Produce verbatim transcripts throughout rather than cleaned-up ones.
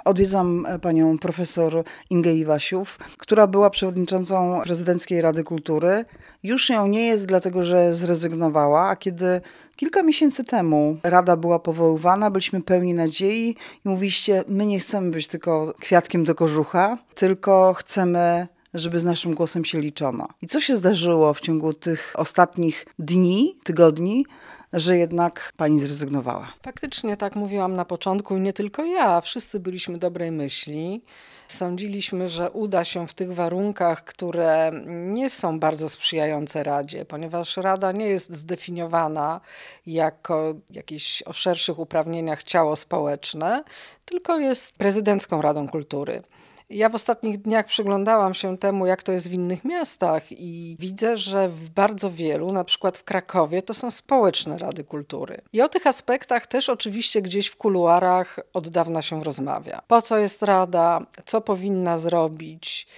odwiedzam panią profesor Ingę Iwasiów, która była przewodniczącą Prezydenckiej Rady Kultury. Już ją nie jest, dlatego że zrezygnowała, a kiedy kilka miesięcy temu Rada była powoływana, byliśmy pełni nadziei i mówiliście, my nie chcemy być tylko kwiatkiem do kożucha, tylko chcemy, żeby z naszym głosem się liczono. I co się zdarzyło w ciągu tych ostatnich dni, tygodni, że jednak pani zrezygnowała? Faktycznie tak mówiłam na początku i nie tylko ja. Wszyscy byliśmy dobrej myśli. Sądziliśmy, że uda się w tych warunkach, które nie są bardzo sprzyjające Radzie, ponieważ Rada nie jest zdefiniowana jako jakieś o szerszych uprawnieniach ciało społeczne, tylko jest prezydencką Radą Kultury. Ja w ostatnich dniach przyglądałam się temu, jak to jest w innych miastach i widzę, że w bardzo wielu, na przykład w Krakowie, to są społeczne rady kultury. I o tych aspektach też oczywiście gdzieś w kuluarach od dawna się rozmawia. Po co jest rada, co powinna zrobić,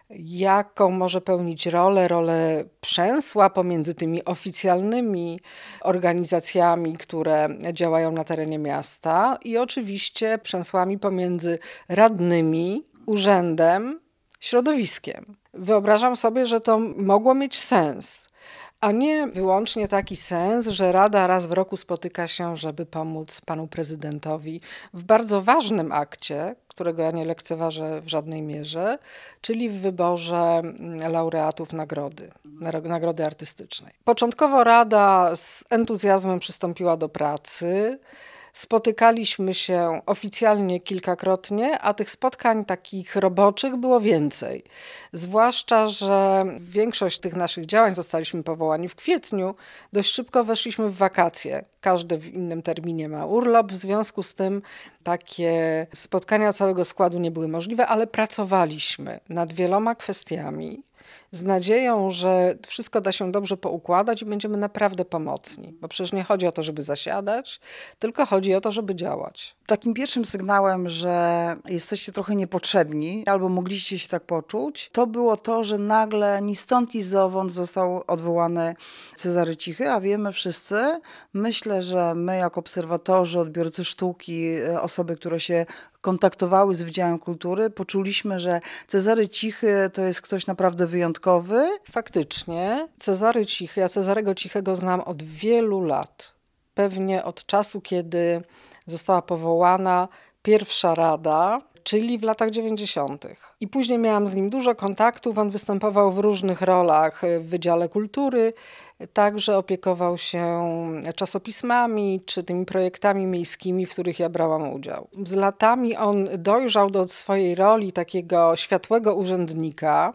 jaką może pełnić rolę, rolę przęsła pomiędzy tymi oficjalnymi organizacjami, które działają na terenie miasta i oczywiście przęsłami pomiędzy radnymi, urzędem, środowiskiem. Wyobrażam sobie, że to mogło mieć sens, a nie wyłącznie taki sens, że Rada raz w roku spotyka się, żeby pomóc panu prezydentowi w bardzo ważnym akcie, którego ja nie lekceważę w żadnej mierze, czyli w wyborze laureatów nagrody, nagrody artystycznej. Początkowo Rada z entuzjazmem przystąpiła do pracy. Spotykaliśmy się oficjalnie kilkakrotnie, a tych spotkań takich roboczych było więcej. Zwłaszcza, że większość tych naszych działań, zostaliśmy powołani w kwietniu, dość szybko weszliśmy w wakacje. Każdy w innym terminie ma urlop, w związku z tym takie spotkania całego składu nie były możliwe, ale pracowaliśmy nad wieloma kwestiami z nadzieją, że wszystko da się dobrze poukładać i będziemy naprawdę pomocni. Bo przecież nie chodzi o to, żeby zasiadać, tylko chodzi o to, żeby działać. Takim pierwszym sygnałem, że jesteście trochę niepotrzebni, albo mogliście się tak poczuć, to było to, że nagle ni stąd, ni zowąd został odwołany Cezary Cichy, a wiemy wszyscy, myślę, że my jako obserwatorzy, odbiorcy sztuki, osoby, które się kontaktowały z Wydziałem Kultury, poczuliśmy, że Cezary Cichy to jest ktoś naprawdę wyjątkowy. Faktycznie, Cezary Cichy, ja Cezarego Cichego znam od wielu lat. Pewnie od czasu, kiedy została powołana pierwsza rada, czyli w latach dziewięćdziesiątych. I później miałam z nim dużo kontaktów. On występował w różnych rolach w Wydziale Kultury, także opiekował się czasopismami czy tymi projektami miejskimi, w których ja brałam udział. Z latami on dojrzał do swojej roli takiego światłego urzędnika,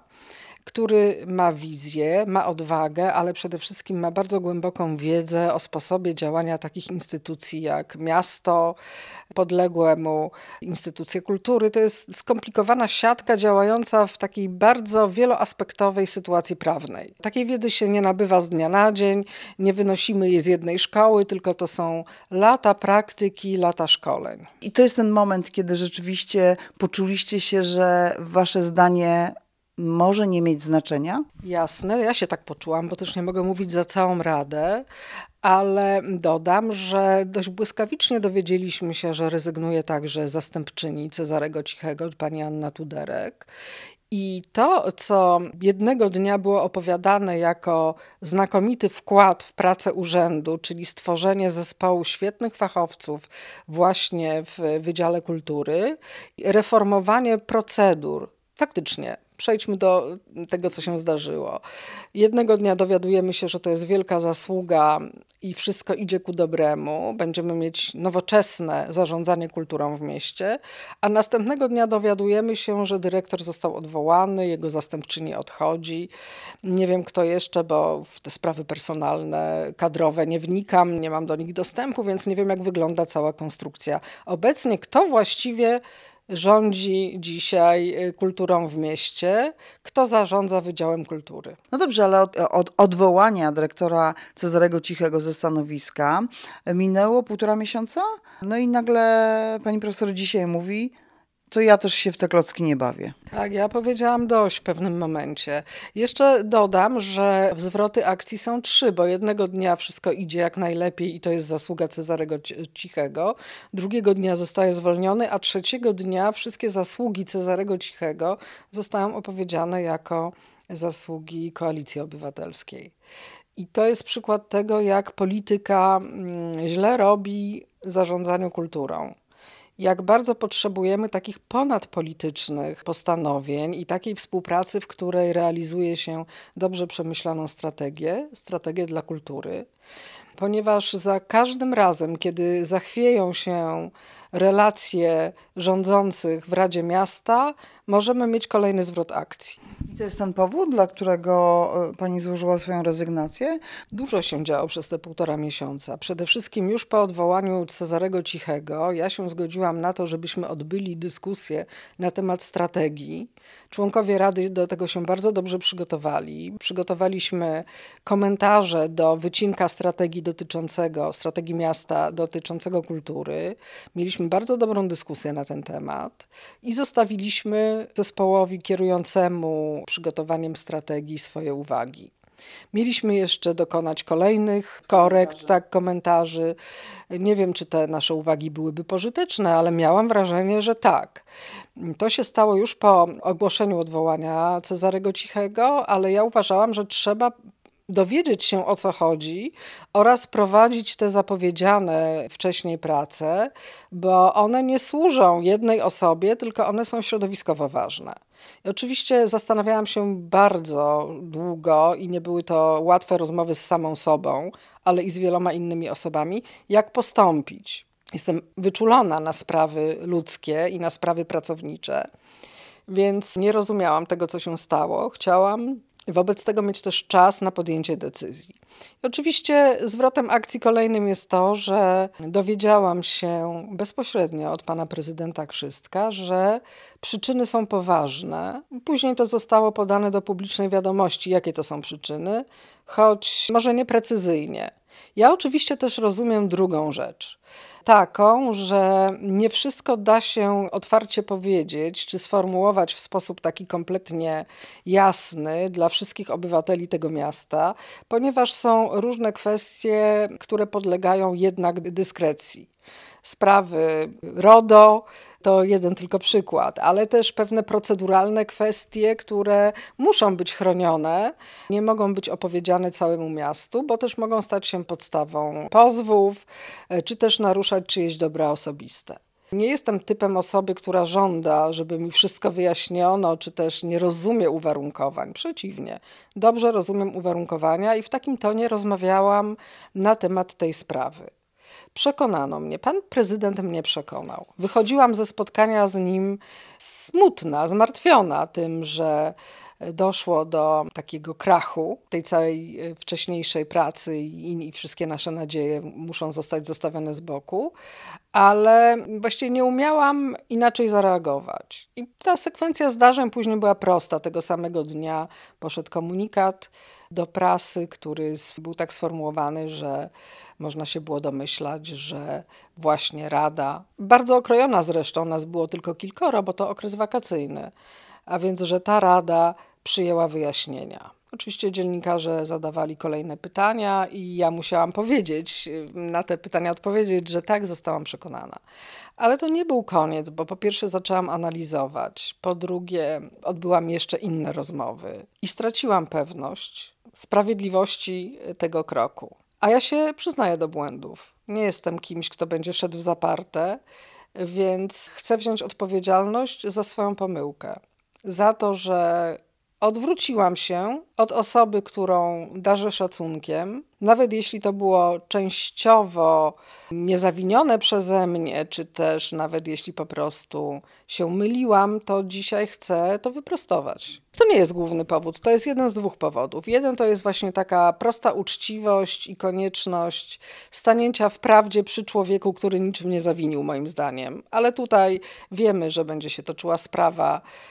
który ma wizję, ma odwagę, ale przede wszystkim ma bardzo głęboką wiedzę o sposobie działania takich instytucji jak miasto, podległe mu instytucje kultury. To jest skomplikowana siatka działająca w takiej bardzo wieloaspektowej sytuacji prawnej. Takiej wiedzy się nie nabywa z dnia na dzień, nie wynosimy jej z jednej szkoły, tylko to są lata praktyki, lata szkoleń. I to jest ten moment, kiedy rzeczywiście poczuliście się, że wasze zdanie może nie mieć znaczenia? Jasne, ja się tak poczułam, bo też nie mogę mówić za całą Radę, ale dodam, że dość błyskawicznie dowiedzieliśmy się, że rezygnuje także zastępczyni Cezarego Cichego, pani Anna Tuderek. I to, co jednego dnia było opowiadane jako znakomity wkład w pracę urzędu, czyli stworzenie zespołu świetnych fachowców właśnie w Wydziale Kultury, reformowanie procedur. Faktycznie, przejdźmy do tego, co się zdarzyło. Jednego dnia dowiadujemy się, że to jest wielka zasługa i wszystko idzie ku dobremu. Będziemy mieć nowoczesne zarządzanie kulturą w mieście, a następnego dnia dowiadujemy się, że dyrektor został odwołany, jego zastępczyni odchodzi. Nie wiem kto jeszcze, bo w te sprawy personalne, kadrowe nie wnikam, nie mam do nich dostępu, więc nie wiem jak wygląda cała konstrukcja. Obecnie kto właściwie rządzi dzisiaj kulturą w mieście, kto zarządza Wydziałem Kultury. No dobrze, ale od, od odwołania dyrektora Cezarego Cichego ze stanowiska minęło półtora miesiąca? No i nagle pani profesor dzisiaj mówi, to ja też się w te klocki nie bawię. Tak, ja powiedziałam dość w pewnym momencie. Jeszcze dodam, że zwroty akcji są trzy, bo jednego dnia wszystko idzie jak najlepiej i to jest zasługa Cezarego Cichego, drugiego dnia zostaje zwolniony, a trzeciego dnia wszystkie zasługi Cezarego Cichego zostają opowiedziane jako zasługi Koalicji Obywatelskiej. I to jest przykład tego, jak polityka źle robi zarządzaniu kulturą. Jak bardzo potrzebujemy takich ponadpolitycznych postanowień i takiej współpracy, w której realizuje się dobrze przemyślaną strategię, strategię dla kultury, ponieważ za każdym razem, kiedy zachwieją się relacje rządzących w Radzie Miasta, możemy mieć kolejny zwrot akcji. I to jest ten powód, dla którego pani złożyła swoją rezygnację? Dużo się działo przez te półtora miesiąca. Przede wszystkim już po odwołaniu Cezarego Cichego ja się zgodziłam na to, żebyśmy odbyli dyskusję na temat strategii. Członkowie Rady do tego się bardzo dobrze przygotowali. Przygotowaliśmy komentarze do wycinka strategii dotyczącego, strategii miasta dotyczącego kultury. Mieliśmy bardzo dobrą dyskusję na ten temat i zostawiliśmy zespołowi kierującemu przygotowaniem strategii swoje uwagi. Mieliśmy jeszcze dokonać kolejnych korekt, tak, komentarzy. Nie wiem, czy te nasze uwagi byłyby pożyteczne, ale miałam wrażenie, że tak. To się stało już po ogłoszeniu odwołania Cezarego Cichego, ale ja uważałam, że trzeba dowiedzieć się, o co chodzi oraz prowadzić te zapowiedziane wcześniej prace, bo one nie służą jednej osobie, tylko one są środowiskowo ważne. I oczywiście zastanawiałam się bardzo długo i nie były to łatwe rozmowy z samą sobą, ale i z wieloma innymi osobami, jak postąpić. Jestem wyczulona na sprawy ludzkie i na sprawy pracownicze, więc nie rozumiałam tego, co się stało. Chciałam wobec tego mieć też czas na podjęcie decyzji. I oczywiście zwrotem akcji kolejnym jest to, że dowiedziałam się bezpośrednio od pana prezydenta Krzystka, że przyczyny są poważne. Później to zostało podane do publicznej wiadomości, jakie to są przyczyny, choć może nieprecyzyjnie. Ja oczywiście też rozumiem drugą rzecz. Taką, że nie wszystko da się otwarcie powiedzieć, czy sformułować w sposób taki kompletnie jasny dla wszystkich obywateli tego miasta, ponieważ są różne kwestie, które podlegają jednak dyskrecji. Sprawy RODO to jeden tylko przykład, ale też pewne proceduralne kwestie, które muszą być chronione, nie mogą być opowiedziane całemu miastu, bo też mogą stać się podstawą pozwów, czy też naruszać czyjeś dobra osobiste. Nie jestem typem osoby, która żąda, żeby mi wszystko wyjaśniono, czy też nie rozumie uwarunkowań. Przeciwnie, dobrze rozumiem uwarunkowania i w takim tonie rozmawiałam na temat tej sprawy. Przekonano mnie, pan prezydent mnie przekonał. Wychodziłam ze spotkania z nim smutna, zmartwiona tym, że doszło do takiego krachu tej całej wcześniejszej pracy i, i wszystkie nasze nadzieje muszą zostać zostawione z boku, ale właściwie nie umiałam inaczej zareagować. I ta sekwencja zdarzeń później była prosta. Tego samego dnia poszedł komunikat do prasy, który był tak sformułowany, że można się było domyślać, że właśnie Rada, bardzo okrojona zresztą, nas było tylko kilkoro, bo to okres wakacyjny, a więc, że ta Rada przyjęła wyjaśnienia. Oczywiście dziennikarze zadawali kolejne pytania i ja musiałam powiedzieć, na te pytania odpowiedzieć, że tak, zostałam przekonana. Ale to nie był koniec, bo po pierwsze zaczęłam analizować, po drugie odbyłam jeszcze inne rozmowy i straciłam pewność sprawiedliwości tego kroku. A ja się przyznaję do błędów. Nie jestem kimś, kto będzie szedł w zaparte, więc chcę wziąć odpowiedzialność za swoją pomyłkę. Za to, że odwróciłam się od osoby, którą darzę szacunkiem, nawet jeśli to było częściowo niezawinione przeze mnie, czy też nawet jeśli po prostu się myliłam, to dzisiaj chcę to wyprostować. To nie jest główny powód, to jest jeden z dwóch powodów. Jeden to jest właśnie taka prosta uczciwość i konieczność stanięcia w prawdzie przy człowieku, który niczym nie zawinił moim zdaniem. Ale tutaj wiemy, że będzie się toczyła sprawa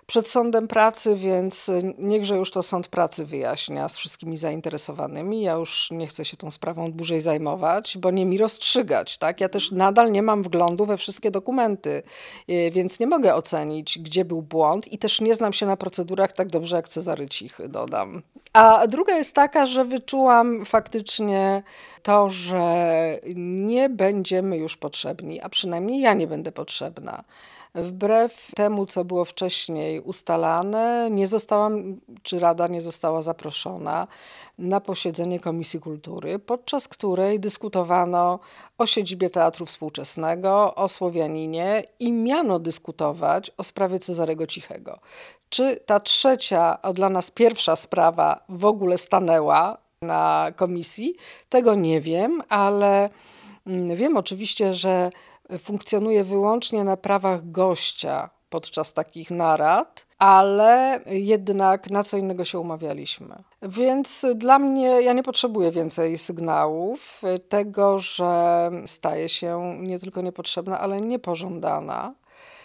przed sądem pracy, więc niechże już to sąd pracy wyjaśnia z wszystkimi zainteresowanymi. Ja już nie chcę się tą sprawą dłużej zajmować, bo nie mi rozstrzygać, tak? Ja też nadal nie mam wglądu we wszystkie dokumenty, y, więc nie mogę ocenić, gdzie był błąd i też nie znam się na procedurach tak dobrze jak Cezary Cichy, dodam. A druga jest taka, że wyczułam faktycznie to, że nie będziemy już potrzebni, a przynajmniej ja nie będę potrzebna. Wbrew temu, co było wcześniej ustalane, nie zostałam, czy Rada nie została zaproszona na posiedzenie Komisji Kultury, podczas której dyskutowano o siedzibie Teatru Współczesnego, o Słowianinie i miano dyskutować o sprawie Cezarego Cichego. Czy ta trzecia, a dla nas pierwsza sprawa w ogóle stanęła na komisji? Tego nie wiem, ale wiem oczywiście, że funkcjonuje wyłącznie na prawach gościa podczas takich narad, ale jednak na co innego się umawialiśmy. Więc dla mnie, ja nie potrzebuję więcej sygnałów tego, że staje się nie tylko niepotrzebna, ale niepożądana.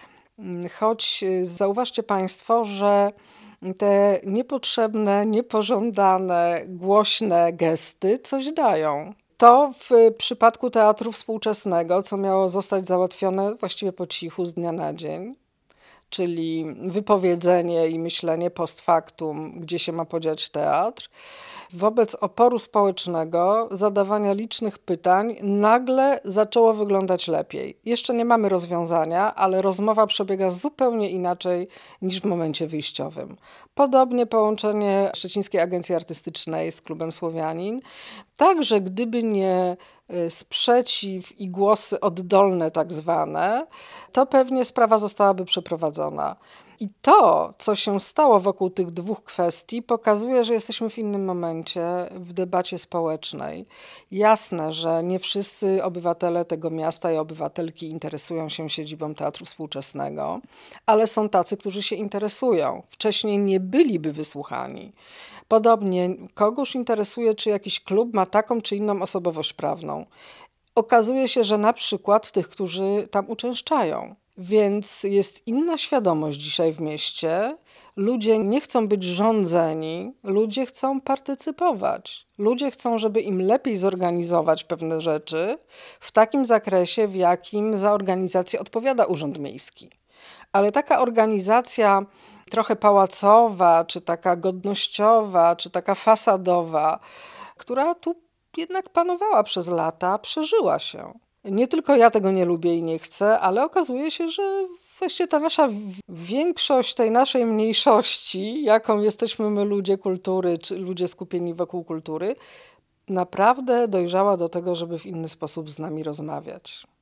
Choć zauważcie Państwo, że te niepotrzebne, niepożądane, głośne gesty coś dają. To w przypadku Teatru Współczesnego, co miało zostać załatwione właściwie po cichu z dnia na dzień, czyli wypowiedzenie i myślenie post factum, gdzie się ma podziać teatr, wobec oporu społecznego, zadawania licznych pytań, nagle zaczęło wyglądać lepiej. Jeszcze nie mamy rozwiązania, ale rozmowa przebiega zupełnie inaczej niż w momencie wyjściowym. Podobnie połączenie Szczecińskiej Agencji Artystycznej z Klubem Słowianin. Także gdyby nie sprzeciw i głosy oddolne tak zwane, to pewnie sprawa zostałaby przeprowadzona. I to, co się stało wokół tych dwóch kwestii, pokazuje, że jesteśmy w innym momencie w debacie społecznej. Jasne, że nie wszyscy obywatele tego miasta i obywatelki interesują się siedzibą Teatru Współczesnego, ale są tacy, którzy się interesują. Wcześniej nie byliby wysłuchani. Podobnie kogoś interesuje, czy jakiś klub ma taką czy inną osobowość prawną. Okazuje się, że na przykład tych, którzy tam uczęszczają. Więc jest inna świadomość dzisiaj w mieście. Ludzie nie chcą być rządzeni, ludzie chcą partycypować. Ludzie chcą, żeby im lepiej zorganizować pewne rzeczy w takim zakresie, w jakim za organizację odpowiada Urząd Miejski. Ale taka organizacja trochę pałacowa, czy taka godnościowa, czy taka fasadowa, która tu jednak panowała przez lata, przeżyła się. Nie tylko ja tego nie lubię i nie chcę, ale okazuje się, że właściwie ta nasza większość tej naszej mniejszości, jaką jesteśmy my ludzie kultury, czy ludzie skupieni wokół kultury, naprawdę dojrzała do tego, żeby w inny sposób z nami rozmawiać.